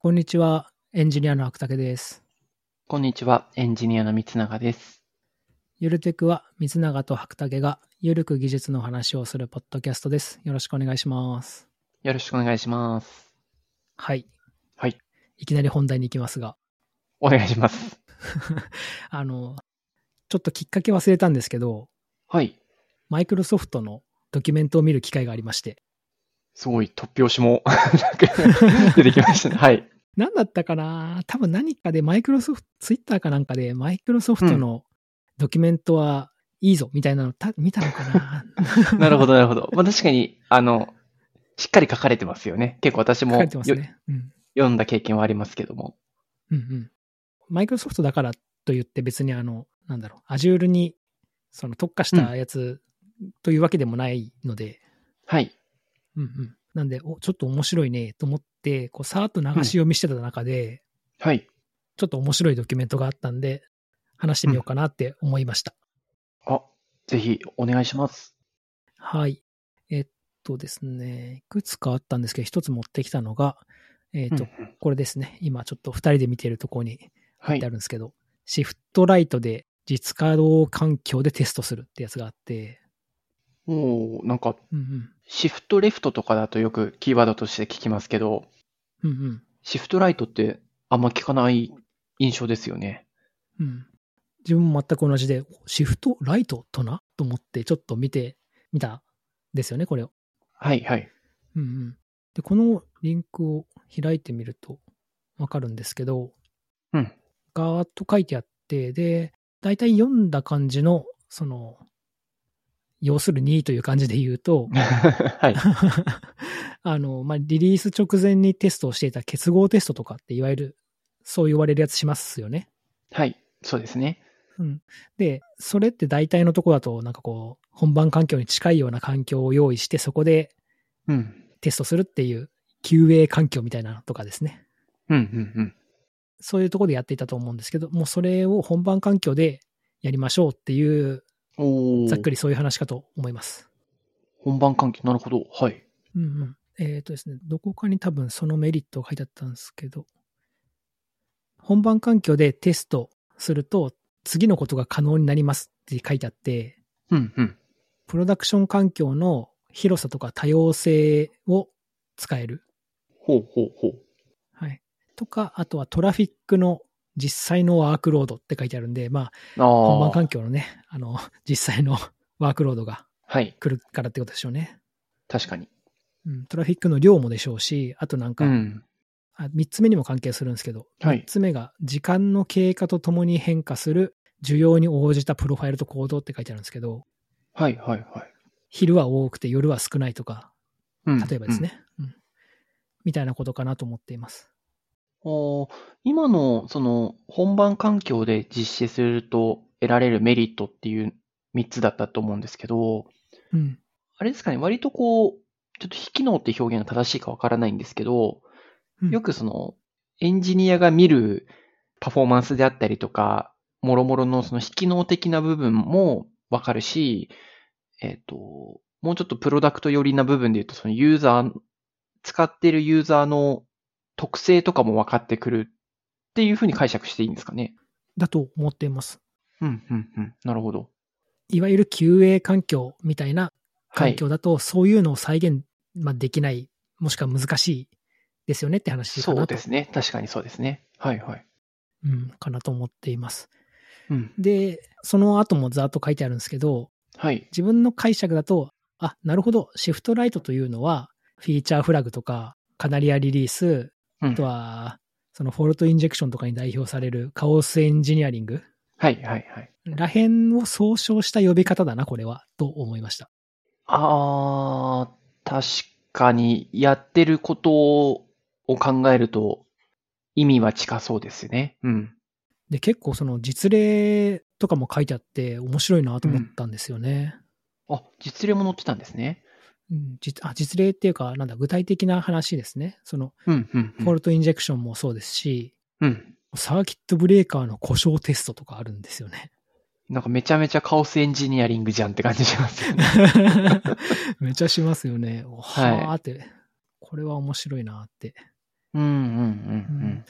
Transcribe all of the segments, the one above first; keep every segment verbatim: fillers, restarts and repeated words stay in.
こんにちは、エンジニアの芥武です。 こんにちは、エンジニアの三永です。 ゆるテクは三永と芥武がゆるく技術の話をするポッドキャストです。よろしくお願いします。 よろしくお願いします。 はい。 はい。 いきなり本題に行きますが。 お願いします。 あの、ちょっときっかけ忘れたんですけど、 はい。 マイクロソフトのドキュメントを見る機会がありまして。 すごい、突拍子も出てきましたね。はい。 何だったかな多分何かでマイクロソフト、ツイッターかなんかでマイクロソフトのドキュメントはいいぞみたいなのた見たのかななるほど、なるほど。まあ、確かに、あの、しっかり書かれてますよね。結構私も書かれてますね、うん。 読んだ経験はありますけども。 うんうん。マイクロソフトだからといって別にあの、なんだろう、Azure にその特化したやつというわけでもないので、 はい。 うんうん。なんで、お、ちょっと面白いねと思って、こう、さーっと流し読みしてた中で、 うん、はい。 ちょっと面白いドキュメントがあったんで、話してみようかなって思いました。 うん、あ、ぜひお願いします。 はい。えっとですね、いくつかあったんですけど、一つ持ってきたのが、えっと、うんうん、これですね。今ちょっと二人で見てるところに貼ってあるんですけど、はい、シフトライトで実稼働環境でテストするってやつがあって、 おー、なんか、 うんうん、 シフトレフトとかだとよくキーワードとして聞きますけど、 うんうん、 シフトライトってあんま聞かない印象ですよね。 うん。自分も全く同じで、シフトライトとなと思ってちょっと見てみたんですよね、これを。 はいはい。 うんうん。で、このリンクを開いてみるとわかるんですけど、 うん。 ガーッと書いてあって、で、だいたい読んだ感じの、その、要するにという感じで言うと、 はい。 あの、まあ、リリース直前にテストをしていた結合テストとかっていわゆる、そう言われるやつしますよね。 はい、そうですね。 うん。で、それって大体のところだと、なんかこう、本番環境に近いような環境を用意して、そこでテストするっていう キューエー 環境みたいなのとかですね。 うんうんうん。 そういうところでやっていたと思うんですけど、もうそれを本番環境でやりましょうっていう、ざっくりそういう話かと思います。 本番環境、なるほど。はい。 うんうん。えっとですね、どこかに多分そのメリットが書いてあったんですけど、本番環境でテストすると、次のことが可能になりますって書いてあって、 うんうん、 プロダクション環境の広さとか多様性を使える。 ほうほうほう。 はい。とか、あとはトラフィックの実際のワークロードって書いてあるんで、まあ、あ本番環境のね、あの、実際のワークロードが来るからってことでしょうね。 はい、確かに、 うん。トラフィックの量もでしょうし、あとなんか、うん、あみっつめにも関係するんですけど、はい、みっつめが時間の経過とともに変化する需要に応じたプロファイルと行動って書いてあるんですけど、 はいはいはい。 昼は多くて夜は少ないとか、 うん、 例えばですね、うんうん、みたいなことかなと思っています。 今のその本番環境で実施すると得られるメリットっていうみっつだったと思うんですけど、 うん、 あれですかね、割とこう、ちょっと非機能って表現が正しいかわからないんですけど、うん、よくそのエンジニアが見るパフォーマンスであったりとか、もろもろのその非機能的な部分もわかるし、えっと、もうちょっとプロダクト寄りな部分で言うと、そのユーザー、使っているユーザーの特性とかも分かってくるっていうふうに解釈していいんですかね。 だと思っています。 うん、うん、うん。なるほど。 いわゆる キューエー 環境みたいな環境だと、はい、そういうのを再現できない、もしくは難しいですよねって話かなと。 そうですね。確かにそうですね。はいはい。 うん、かなと思っています。 うん、 で、その後もざっと書いてあるんですけど、 はい、 自分の解釈だと、あ、なるほど、シフトライトというのは、フィーチャーフラグとか、カナリアリリース、うん、あとは、そのフォルトインジェクションとかに代表されるカオスエンジニアリング。 はいはいはい。 らへんを総称した呼び方だな、これは、と思いました。 ああ、確かに、やってることを考えると、意味は近そうですね。うん。 で、結構その実例とかも書いてあって面白いなと思ったんですよね。 うん、あ、実例も載ってたんですね。 うん、実あ実例っていうか、なんだ、具体的な話ですね。その、 うんうんうん、 フォルトインジェクションもそうですし、 うん、 サーキットブレーカーの故障テストとかあるんですよね。 なんかめちゃめちゃカオスエンジニアリングじゃんって感じしますよね。 めちゃしますよね。はーって、はい、これは面白いなって。 うんうんうんう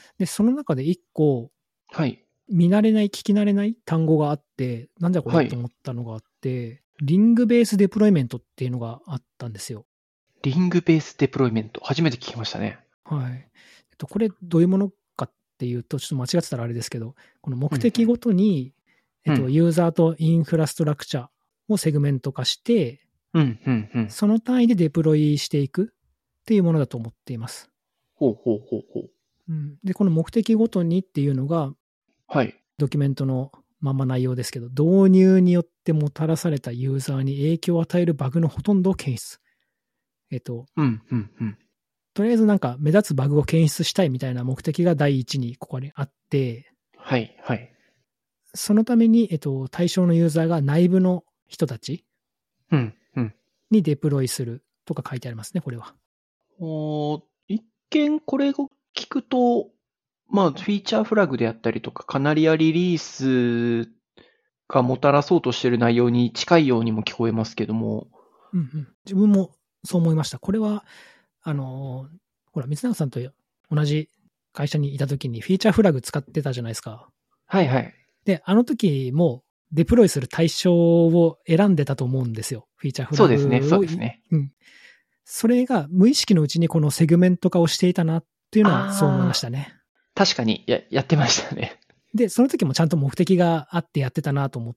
で、その中で一個、 はい。 見慣れない、聞き慣れない単語があって、なんじゃこれはい。 と思ったのがあって、リングベースデプロイメントっていうのがあったんですよ。 リングベースデプロイメント。初めて聞きましたね。 はい。えっと、これどういうものかっていうと、ちょっと間違ってたらあれですけど、この目うん的ごとに、 うん。 えっと、 うん。 ユーザーとインフラストラクチャーをセグメント化して、 うん。うん。うん。 その単位でデプロイしていくっていうものだと思っています。 ほうほうほうほう。 うん、で、この目的ごとにっていうのが、 はい。 ドキュメントのまんま内容ですけど、導入によってもたらされたユーザーに影響を与えるバグのほとんどを検出。えっと、 うん。うん。うん。 とりあえずなんか目立つバグを検出したいみたいな目的が第一にここにあって、 はい。はい。 そのために、えっと、対象のユーザーが内部の人たちうん。うん。 にデプロイするとか書いてありますね、これは。 おー一見これを聞くと、まあ、フィーチャーフラグであったりとか、カナリアリリースがもたらそうとしている内容に近いようにも聞こえますけども。 うんうん。自分もそう思いました。これは、あの、ほら、三永さんと同じ会社にいた時にフィーチャーフラグ使ってたじゃないですか。 はいはい。 で、あの時もデプロイする対象を選んでたと思うんですよ。フィーチャーフラグを。 そうですね、そうですね。 うん。それが無意識のうちにこのセグメント化をしていたなっていうのはそう思いましああ、 たね。 確かにや、やってましたね。 で、その時もちゃんと目的があってやってたなと思って、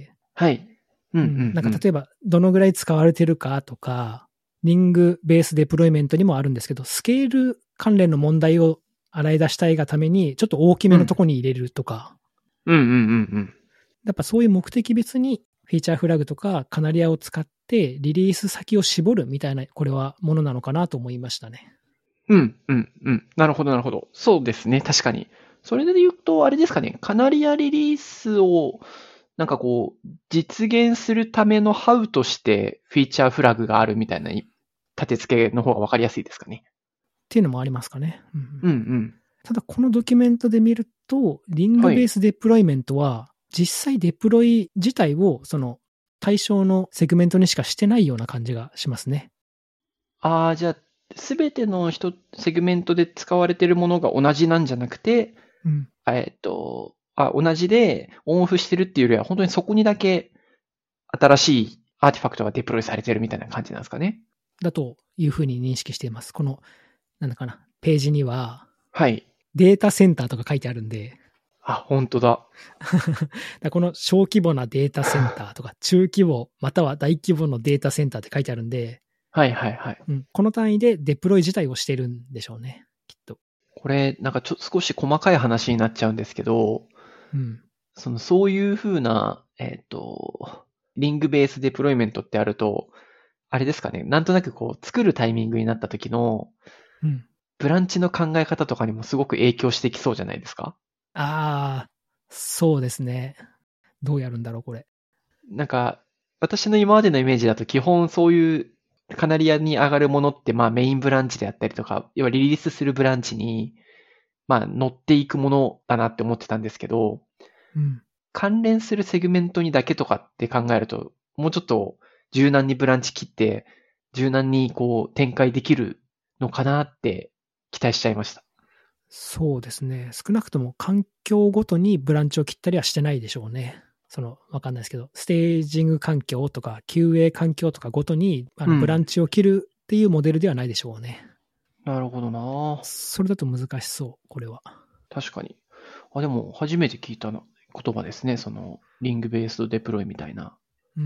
はい。うんううん。なんかんうん。 例えばどのぐらい使われてるかとか、リングベースデプロイメントにもあるんですけど、スケール関連の問題を洗い出したいがために、ちょっと大きめのとこに入れるとか、 うんうんうんうん。 やっぱそういう目的別にフィーチャーフラグとかカナリアを使ってリリース先を絞るみたいな、これはものなのかなと思いましたね。 うんうんうん。なるほどなるほど。そうですね、確かに。それで言うと、あれですかね、カナリアリリースを、なんかこう、実現するためのハウとしてフィーチャーフラグがあるみたいな立て付けの方がわかりやすいですかね。 っていうのもありますかね。うんうんうんうん。 ただこのドキュメントで見ると、リングはい。 ベースデプロイメントは、実際デプロイ自体をその対象のセグメントにしかしてないような感じがしますね。 ああ、じゃあ、すべての人、セグメントで使われているものが同じなんじゃなくて、 うん。 えっと、あ、同じでオンオフしてるっていうよりは、本当にそこにだけ新しいアーティファクトがデプロイされてるみたいな感じなんですかね。 だというふうに認識しています。この、なんだかな、ページには、 はい。 データセンターとか書いてあるんで、 あ、本当だ。 だこの小規模なデータセンターとか、中規模、または大規模のデータセンターって書いてあるんで、 はいはいはい。 うん、この単位でデプロイ自体をしてるんでしょうね、きっと。 これ、なんかちょっと少し細かい話になっちゃうんですけど、 うん。 その、そういうふうな、えっと、リングベースデプロイメントってあると、あれですかね、なんとなくこう、作るタイミングになった時の、 うん。 ブランチの考え方とかにもすごく影響してきそうじゃないですか。 ああ、そうですね。どうやるんだろう、これ。 なんか、私の今までのイメージだと基本そういうカナリアに上がるものって、まあメインブランチであったりとか、要はリリースするブランチに、まあ乗っていくものだなって思ってたんですけど、 うん。 関連するセグメントにだけとかって考えると、もうちょっと柔軟にブランチ切って、柔軟にこう展開できるのかなって期待しちゃいました。 そうですね。少なくとも環境ごとにブランチを切ったりはしてないでしょうね。その、わかんないですけど、ステージング環境とか キューエー 環境とかごとにあのブランうん。 チを切るっていうモデルではないでしょうね。 なるほどな。 それだと難しそう、これは。 確かに。あ、でも初めて聞いたの言葉ですね。その、リングベースドデプロイみたいな。 うん。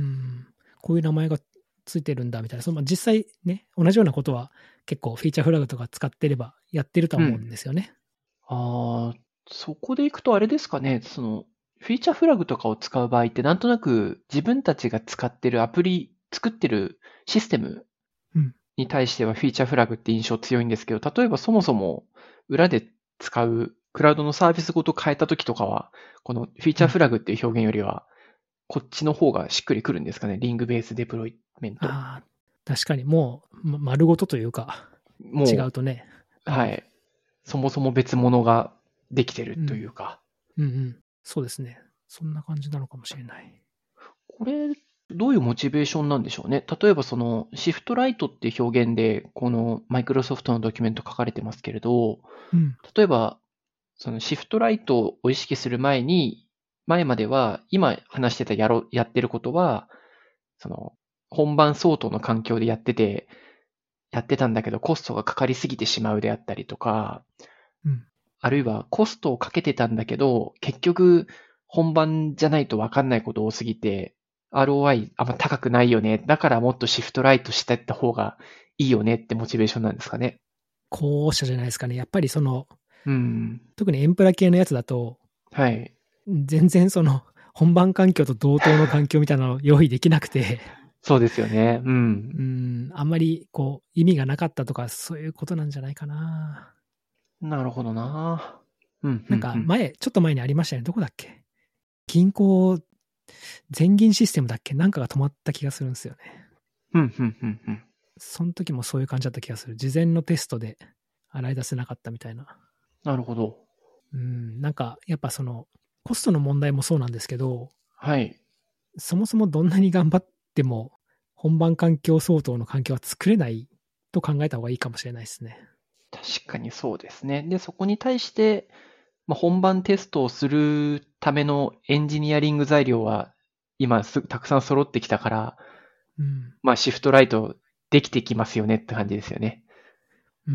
こういう名前がついてるんだみたいな。そのまあ実際ね、同じようなことは結構フィーチャーフラグとか使ってればやってるとは思うんうん。 ですよね。 ああ、そこでいくとあれですかね。その、フィーチャーフラグとかを使う場合ってなんとなく自分たちが使ってるアプリ、作ってるシステムうん。 に対してはフィーチャーフラグって印象強いんですけど、例えばそもそも裏で使うクラウドのサービスごと変えた時とかは、このフィーチャーうん。 フラグっていう表現よりは、こっちの方がしっくりくるんですかね。リングベースデプロイメント。 ああ、確かにもう、ま丸ごとというか、違もうとね。 う、 うん。 はい。そもそも別物ができてるうん。 というか。 うんうん。そうですね。そんな感じなのかもしれない。 これ、どういうモチベーションなんでしょうね。例えばその、シフトライトっていう表現で、このマイクロソフトのドキュメント書かれてますけれど、 うん。 例えばそのシフトライトを意識する前に、前までは、今話してたやろ、やってることは、その、本番相当の環境でやってて、やってたんだけどコストがかかりすぎてしまうであったりとか、 うん、 あるいはコストをかけてたんだけど、結局本番じゃないと分かんないこと多すぎて、アールオーアイ あんま高くないよね。だからもっとシフトライトしていった方がいいよねってモチベーションなんですかね。 後者じゃないですかね。やっぱりその、 うん。 特にエンプラ系のやつだと、 はい。 全然その、本番環境と同等の環境みたいなのを用意できなくて、 そうですよね。うん。 うん、あんまりこう、意味がなかったとか、そういうことなんじゃないかな。 なるほどな。うん、うん、 なんかうん。 前、ちょっと前にありましたね。どこだっけ？銀行、全銀システムだっけ？なんかが止まった気がするんですよね。 うん、うん、うん、うん。 その時もそういう感じだった気がする。事前のテストで洗い出せなかったみたいな。 なるほど。 うん、なんかやっぱその、コストの問題もそうなんですけど、 はい。 そもそもどんなに頑張っても、本番環境相当の環境は作れないと考えた方がいいかもしれないですね。 確かにそうですね。で、そこに対して、まあ、本番テストをするためのエンジニアリング材料は今すぐたくさん揃ってきたから、 うん。 まあシフトライトできてきますよねって感じですよね。 うん、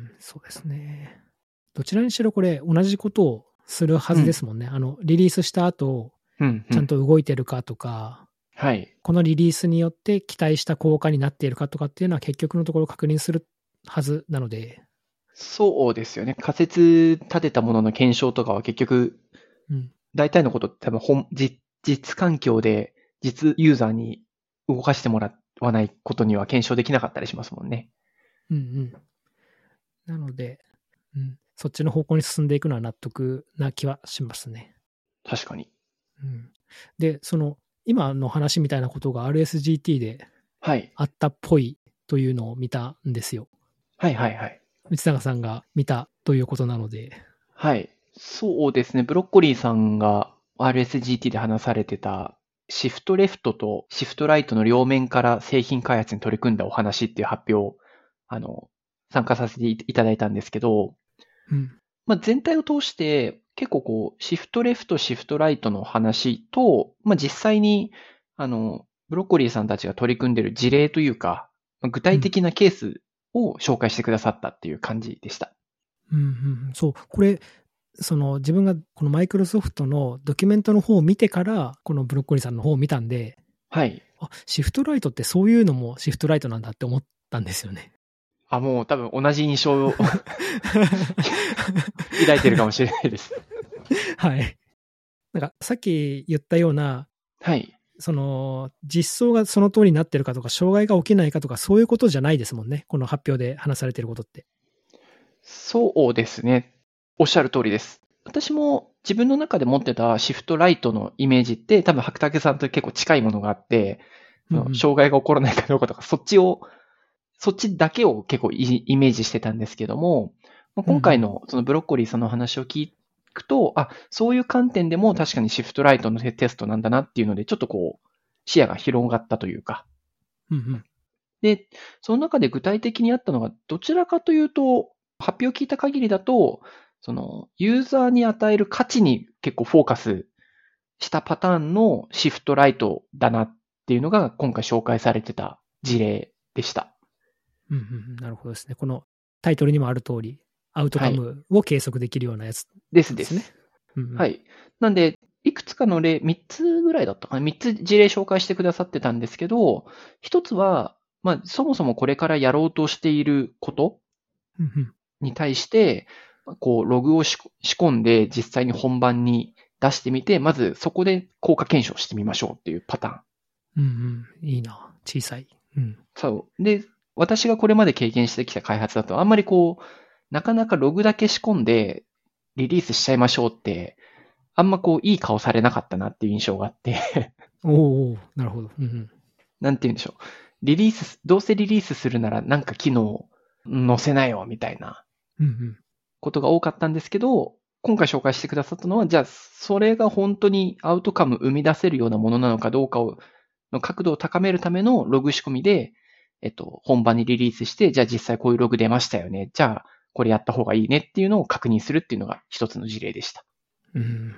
そうですね。どちらにしろこれ同じことをするはうん。 ずですもんね。あの、リリースした後、 うん、うちゃんん。 と動いてるかとか、 はい。 このリリースによって期待した効果になっているかとかっていうのは結局のところ確認するはずなので、 そうですよね。仮説立てたものの検証とかは結局、 うん、 大体のことって多分本、実、実環境で実ユーザーに動かしてもらわないことには検証できなかったりしますもんね。 うん、うん。なので、うん、そっちの方向に進んでいくのは納得な気はしますね。 確かに。 うん、で、その、今の話みたいなことが アールエスジーティー ではい。 あったっぽいというのを見たんですよ。 はいはいはい。 内永さんが見たということなので。 はい。そうですね。ブロッコリーさんが アールエスジーティー で話されてたシフトレフトとシフトライトの両面から製品開発に取り組んだお話っていう発表を、あの、参加させていただいたんですけど、 うん。 まあ、全体を通して結構こう、シフトレフト、シフトライトの話と、まあ、実際に、あの、ブロッコリーさんたちが取り組んでいる事例というか、まあ具うん。 体的なケースを紹介してくださったっていう感じでした。 うん。うん。そう。これ、その自分がこのマイクロソフトのドキュメントの方を見てから、このブロッコリーさんの方を見たんで、 はい。 あ、シフトライトってそういうのもシフトライトなんだって思ったんですよね。 あ、もう多分同じ印象を抱いてるかもしれないです。 はい。なんかさっき言ったような、 はい。 その実装がその通りになってるかとか、障害が起きないかとか、そういうことじゃないですもんね。この発表で話されてることって。 そうですね。おっしゃる通りです。私も自分の中で持ってたシフトライトのイメージって多分白竹さんと結構近いものがあって、そのうんうん。 障害が起こらないかどうかとか、そっちを、そっちだけを結構イイメージしてたんですけども、まあうんうん。 今回のそのブロッコリーさんの話を聞くと、あ、そういう観点でも確かにシフトライトのテテストなんだなっていうので、ちょっとこう、視野が広がったというか、 うんうん。 で、その中で具体的にあったのが、どちらかというと、発表を聞いた限りだと、その、ユーザーに与える価値に結構フォーカスしたパターンのシフトライトだなっていうのが今回紹介されてた事例でした。 うんうん。なるほどですね。このタイトルにもある通り、アウトカはい。 ムを計測できるようなやつですですね。 です。 うんうん。 はい。なんで、いくつかの例、みっつぐらいだったかな。みっつ事例紹介してくださってたんですけど、ひとつは、まあ、そもそもこれからやろうとしていることうんうん。 に対して、こう、ログを仕込んで実際に本番に出してみて、まずそこで効果検証してみましょうっていうパターン。 うんうん。いいな。小さい。うん。 そう。で、私がこれまで経験してきた開発だと、あんまりこう、なかなかログだけ仕込んでリリースしちゃいましょうって、あんまこう、いい顔されなかったなっていう印象があっておおおなるほど。うんうん。 なんて言うんでしょう。リリース、どうせリリースするならなんか機能載せなよみたいなうんうん。 ことが多かったんですけど、今回紹介してくださったのは、じゃあ、それが本当にアウトカム生み出せるようなものなのかどうかを、の角度を高めるためのログ仕込みで、えっと、本番にリリースして、じゃあ実際こういうログ出ましたよね。じゃあ、 これやった方がいいねっていうのを確認するっていうのが一つの事例でした。 うん。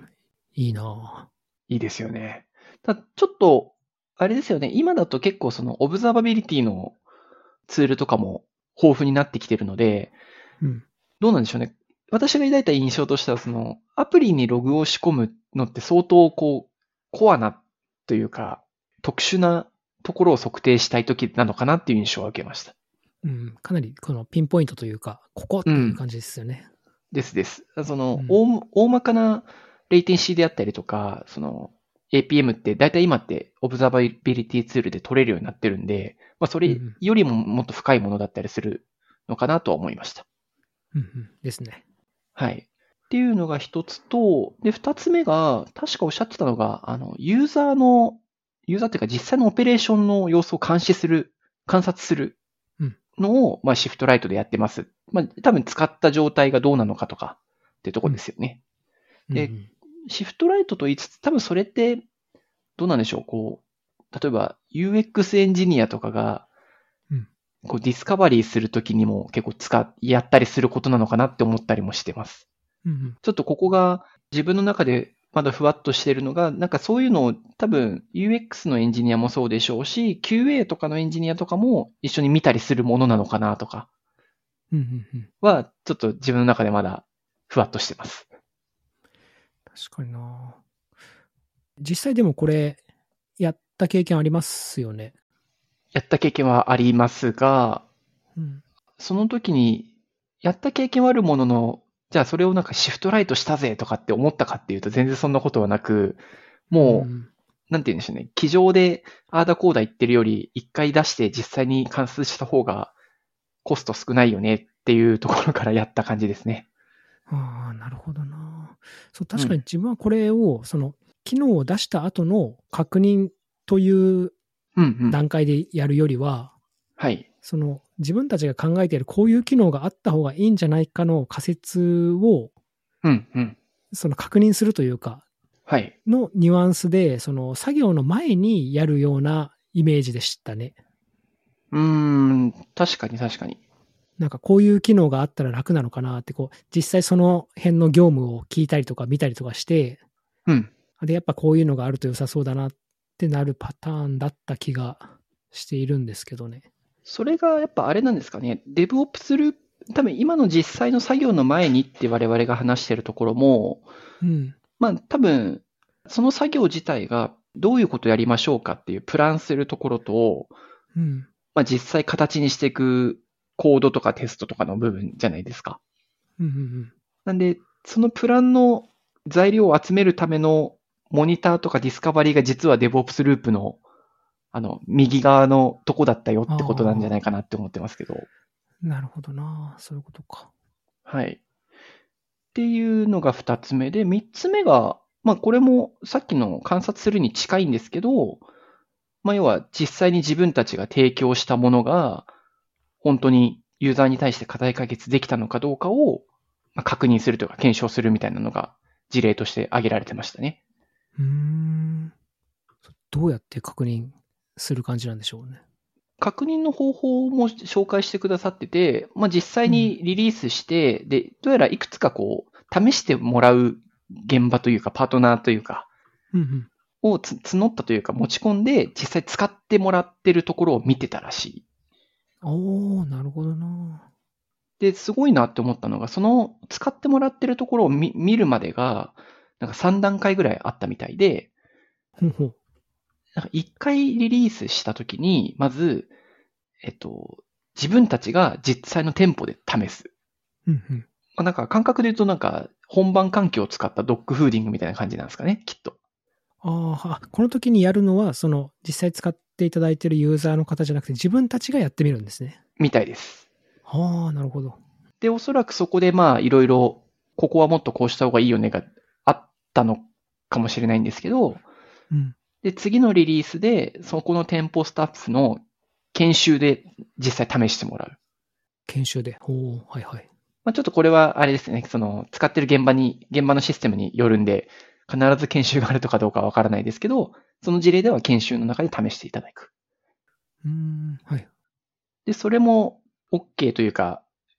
いいなぁ。 いいですよね。ただちょっと、あれですよね。今だと結構そのオブザーバビリティのツールとかも豊富になってきてるので、 うん。 どうなんでしょうね。私が抱いた印象としては、その、アプリにログを仕込むのって相当こう、コアなというか、特殊なところを測定したいときなのかなっていう印象を受けました。 うん。かなりこのピンポイントというか、ここっていう感じですよね。 ですです。その、 うん。 大、大まかなレイテンシーであったりとか、その、エーピーエム って大体今ってオブザーバビリティツールで取れるようになってるんで、まあそれうん。 よりももっと深いものだったりするのかなとは思いました。 うん。うん。ですね。 はい。っていうのが一つと、で、二つ目が、確かおっしゃってたのが、あの、ユーザーの、ユーザーっていうか実際のオペレーションの様子を監視する、観察するうんのを、まあ、シフトライトでやってます。まあ、多分使った状態がどうなのかとかっていうところですよね。 うん。うで、 ん。 シフトライトと言いつつ、多分それって、どうなんでしょう、こう、例えば ユーエックス エンジニアとかが、 うんこうディスカバリーするときにも結構使っ、やったりすることなのかなって思ったりもしてます。 うん。 ちょっとここが自分の中でまだふわっとしてるのが、なんかそういうのを多分 ユーエックス のエンジニアもそうでしょうし、キューエー とかのエンジニアとかも一緒に見たりするものなのかなとかうん。うん。うん。 は、ちょっと自分の中でまだふわっとしてます。 確かにな。実際でもこれ、やった経験ありますよね。 やった経験はありますが、 うん。 その時に、やった経験はあるものの、じゃあそれをなんかシフトライトしたぜとかって思ったかっていうと全然そんなことはなく、 うもん。 う、なんて言うんでしょうね。机上であーだこーだ言ってるより、一回出して実際に観察した方がコスト少ないよねっていうところからやった感じですね。 ああ、なるほどな。そう、確かにうん。 自分はこれを、その、機能を出した後の確認といううんうん。 段階でやるよりは、 はい。 その、自分たちが考えているこういう機能があった方がいいんじゃないかの仮説を、 うんうん。 その確認するというか、 はい。 のニュアンスで、その作業の前にやるようなイメージでしたね。 うーん。確かに確かに。 なんかこういう機能があったら楽なのかなって、こう、実際その辺の業務を聞いたりとか見たりとかして、 うん。 で、やっぱこういうのがあると良さそうだなってなるパターンだった気がしているんですけどね。 それがやっぱあれなんですかね。デブオプスループ、多分今の実際の作業の前にって我々が話してるところも、 うん。 まあ多分、その作業自体がどういうことやりましょうかっていうプランするところと、 うん。 まあ実際形にしていくコードとかテストとかの部分じゃないですか。 うん。うん。 なんで、そのプランの材料を集めるためのモニターとかディスカバリーが実は DevOps ループのあの、右側のとこだったよってことなんじゃないかあなって思ってますけど。 あ、なるほどな。そういうことか。 はい。っていうのが二つ目で、三つ目が、まあこれもさっきの観察するに近いんですけど、まあ要は実際に自分たちが提供したものが、本当にユーザーに対して課題解決できたのかどうかを、まあ、確認するというか検証するみたいなのが事例として挙げられてましたね。 うーん。どうやって確認する感じなんでしょうね。 確認の方法も紹介してくださってて、まあ、実際うん。 にリリースして、で、どうやらいくつかこう、試してもらう現場というか、パートナーというか、 うん。うん。 をつ募ったというか持ち込んで、実際使ってもらってるところを見てたらしい。 おー、なるほどな。 で、すごいなって思ったのが、その使ってもらってるところを見見るまでが、なんかさん段階ぐらいあったみたいで、 ほうほう。 なんかいっかいリリースしたときに、まず、えっと、自分たちが実際の店舗で試す。 うんうん。 まあ、なんか感覚で言うとなんか本番環境を使ったドッグフーディングみたいな感じなんですかね、きっと。 ああ、この時にやるのは、その、実際使っていただいているユーザーの方じゃなくて、自分たちがやってみるんですね。 みたいです。 ああ、なるほど。 で、おそらくそこでまあいろいろ、ここはもっとこうした方がいいよねがあったのかもしれないんですけど、 うん。 で、次のリリースで、そこの店舗スタッフの研修で実際試してもらう。 研修で。おお、はいはい。 まあ、ちょっとこれはあれですね、その使ってる現場に、現場のシステムによるんで、必ず研修があるとかどうかわからないですけど、その事例では研修の中で試していただく。 うーん、はい。 で、それも OK というか、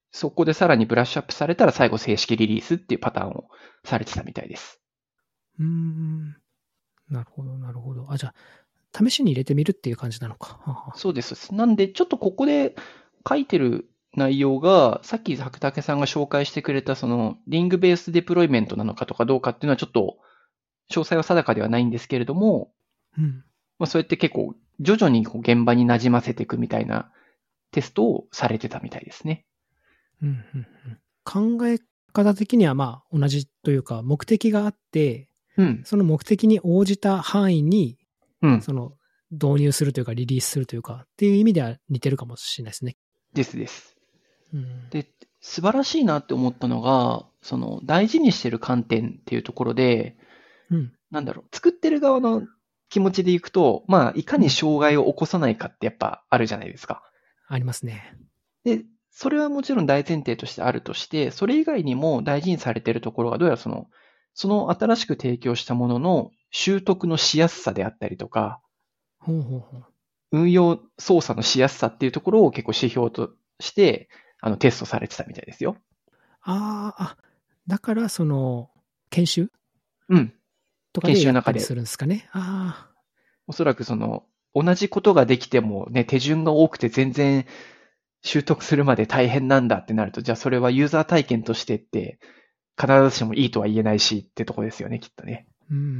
そこでさらにブラッシュアップされたら最後正式リリースっていうパターンをされてたみたいです。 うーん。なるほど、なるほど。あ、じゃあ、試しに入れてみるっていう感じなのか。ははそうです。なんで、ちょっとここで書いてる内容が、さっき白竹さんが紹介してくれた、その、リングベースデプロイメントなのかとかどうかっていうのはちょっと、詳細は定かではないんですけれども、 うん。 まあ、そうやって結構、徐々にこう現場に馴染ませていくみたいなテストをされてたみたいですね。 うんうんうん、考え方的にはまあ同じというか、目的があって、 うん。 その目的に応じた範囲に、 うん。 その導入するというか、リリースするというか、っていう意味では似てるかもしれないですね。 ですです。 うん、 で、素晴らしいなって思ったのが、その大事にしてる観点っていうところで、 うん、 なんだろう、作ってる側の気持ちでいくと、まあ、いかにうん。 障害を起こさないかってやっぱあるじゃないですか。 ありますね。 で、それはもちろん大前提としてあるとして、それ以外にも大事にされているところが、どうやらその、その新しく提供したものの習得のしやすさであったりとか、 ほうほうほう。 運用操作のしやすさっていうところを結構指標として、あの、テストされてたみたいですよ。 ああ、あ、だからその、研修うん。 とか研でやったり修の中で、 するんですかね。ああ、 おそらくその、同じことができてもね、手順が多くて全然習得するまで大変なんだってなると、じゃあそれはユーザー体験としてって必ずしもいいとは言えないしってとこですよね、きっとね。 うんうんうん、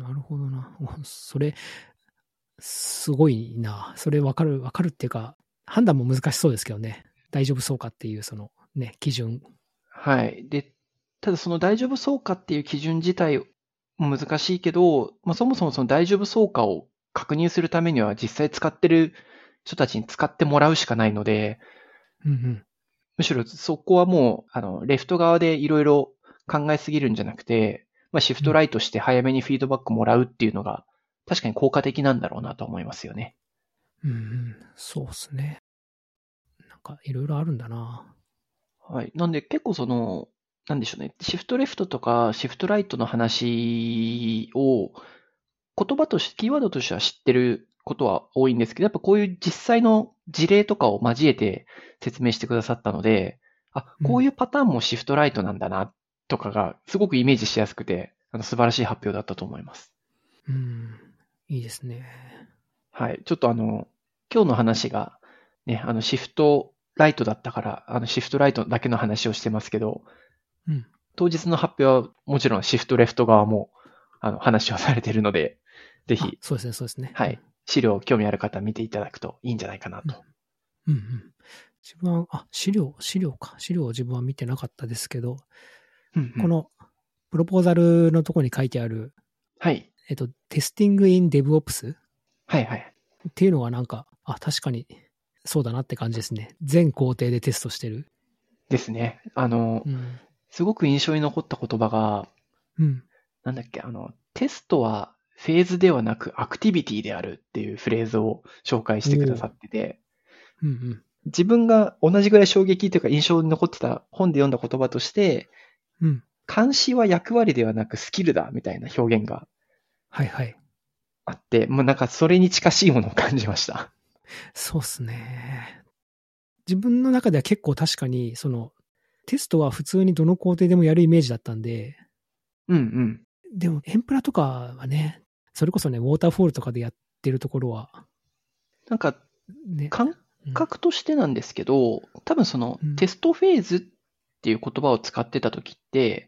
なるほどな。おそれ、すごいな。それわかる、わかるっていうか、判断も難しそうですけどね。大丈夫そうかっていう、そのね、基準。 はい。で、ただその大丈夫そうかっていう基準自体も難しいけど、まあ、そもそもその大丈夫そうかを確認するためには実際使ってる人たちに使ってもらうしかないので、 うんうん。 むしろそこはもう、あの、レフト側でいろいろ考えすぎるんじゃなくて、まあ、シフトうんライトして早めにフィードバックもらうっていうのが、確かに効果的なんだろうなと思いますよね。 うんうん。そうっすね。なんかいろいろあるんだな。 はい。なんで結構その、なんでしょうね。シフトレフトとかシフトライトの話を言葉として、キーワードとしては知ってることは多いんですけど、やっぱこういう実際の事例とかを交えて説明してくださったので、あ、 うん。 こういうパターンもシフトライトなんだな、とかがすごくイメージしやすくて、あの素晴らしい発表だったと思います。 うん。いいですね。 はい。ちょっとあの、今日の話が、ね、あの、シフトライトだったから、あの、シフトライトだけの話をしてますけど、 うん。 当日の発表はもちろんシフトレフト側も、あの、話をされているので、ぜあ、 ひ、 そうですね、そうですね。 はい、資料興味ある方は見ていただくといいんじゃないかなうん。 と。 うんうん。自分は、あ、資料、資料か。資料を自分は見てなかったですけど、 うんうん、 このプロポーザルのところに書いてある、 はい。 えっと、テスティングインデブオプスはいはい。 っていうのがなんか、あ、確かにそうだなって感じですね。全工程でテストしてる。 ですね。あの、 うん。 すごく印象に残った言葉が、 うん。 なんだっけ、あの、テストはフェーズではなくアクティビティであるっていうフレーズを紹介してくださおってて、 うんうん。 自分が同じぐらい衝撃というか印象に残ってた本で読んだ言葉として、 うん。 監視は役割ではなくスキルだみたいな表現がはいはい。 あって、もうなんかそれに近しいものを感じました。 そうっすね。自分の中では結構確かに、その、テストは普通にどの工程でもやるイメージだったんで、 うんうん。 でも、エンプラとかはね、それこそね、ウォーターフォールとかでやってるところは、 なんかね、 感うん、 覚としてなんですけど、多分そのうん、 テストフェーズっていう言葉を使ってた時って、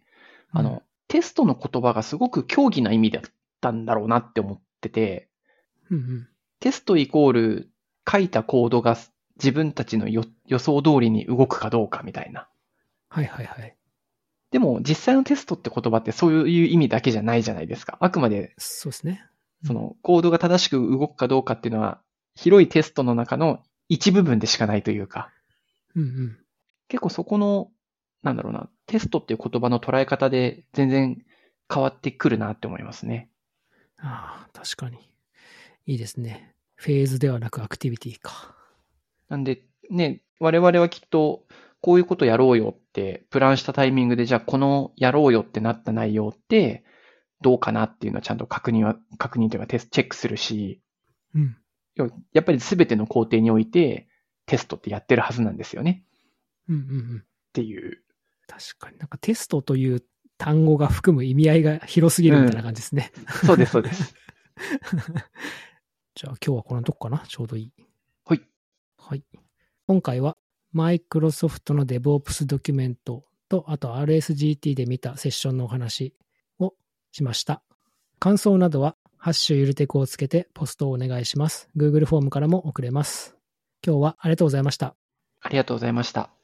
あうん、 の、テストの言葉がすごく競技な意味だったんだろうなって思ってて、 うん、うん。 テストイコール書いたコードが自分たちの予予想通りに動くかどうかみたいな。 はいはいはい。 でも実際のテストって言葉ってそういう意味だけじゃないじゃないですか。あくまでそうですね。うん、 そのコードが正しく動くかどうかっていうのは広いテストの中の一部分でしかないというか、 うん、うん。 結構そこの、なんだろうな、テストっていう言葉の捉え方で全然変わってくるなって思いますね。 ああ、確かに。いいですね。フェーズではなくアクティビティか。 なんで、ね、我々はきっと、こういうことやろうよってプランしたタイミングで、じゃあこのやろうよってなった内容ってどうかなっていうのはちゃんと確認は、確認というかテストチェックするし、 うん。 やっぱり全ての工程においてテストってやってるはずなんですよね。 うんうんうん。 っていう。 確かになんかテストという単語が含む意味合いが広すぎるみたいな感じですね。 うん、そうです、そうです。 じゃあ今日はこのとこかな、ちょうどいい。 はい。 はい。今回はマイクロソフトの DevOps ドキュメントと、あと アールエスジーティー で見たセッションのお話をしました。感想などはハッシュゆるテクをつけてポストをお願いします。Google フォームからも送れます。今日はありがとうございました。 ありがとうございました。